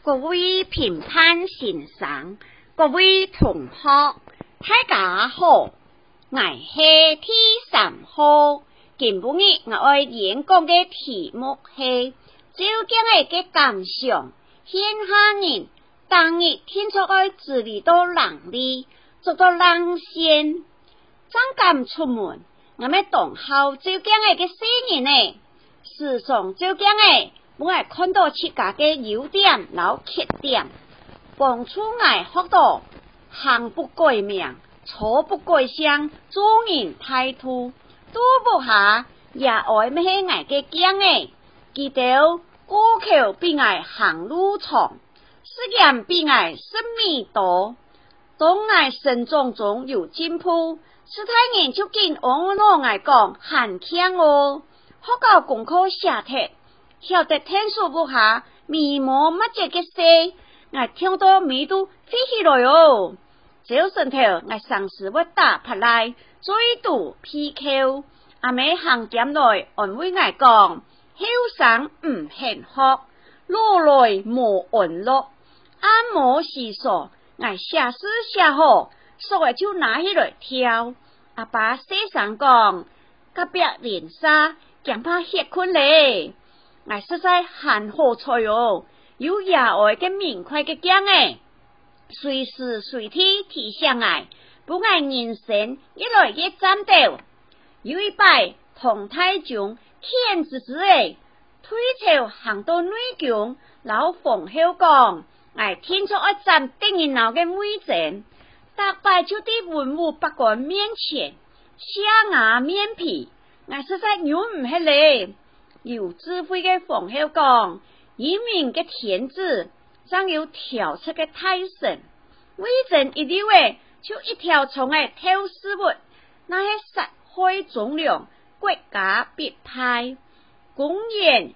各位评判先生，各位同学，大家好，我是第3号。今晡日我要演讲的题目是究竟的感想。现下人当日天出爱治理到人力，做到人先。怎敢出门？我们同校究竟的新人呢？时常究竟的。我係看到自家嘅優點和缺點，幫助我學到行不改名，坐不改姓，做人態度都不下，也愛咩係我嘅驚嘅，記到過橋比我行路長，實驗比我生命多，當我成長中有進步，其他人就見我講很強哦，學到功課寫題。曉得天數不下，迷茫乜嘢嘅事，我聽到味都飛起來哦。早晨頭，我上時會打拍來，再度 PQ， 阿妹行檢來安慰我講，後生唔幸福，老來無安樂，按摩時說，我寫詩寫好，所以就拿起來跳。阿爸細聲講，隔壁連沙，驚怕歇困咧。我實在很好彩哦，有野外嘅明快嘅驚誒，隨時隨地提醒我，不愛人生越來越站到。有一擺唐太宗天子之誒，退朝行到內宮，老馮後講，我聽出一站定人腦嘅威震，大擺就喺文武百官面前，下牙面皮，我實在有唔起嚟。有智慧嘅皇后講，移民嘅天子將有調出嘅大神，威震一溜誒，就一條蟲嘅偷事物，那係殺害忠良，國家必敗。公元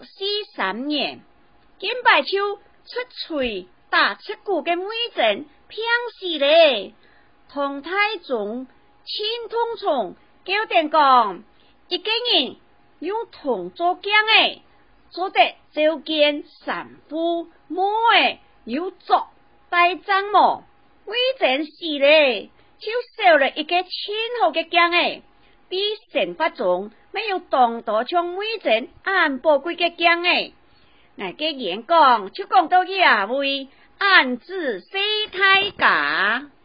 643年，見白秋出錘打出骨嘅威震，平死咧。唐太宗親通從叫定講，一個人。用銅做鏡誒，做得召見神父，摸誒有作大帳幕，威震死咧，就燒了一個千號嘅鏡誒，比神法中沒有當多像威震按寶貴嘅鏡誒，我嘅演講就講到呢位安子西太家。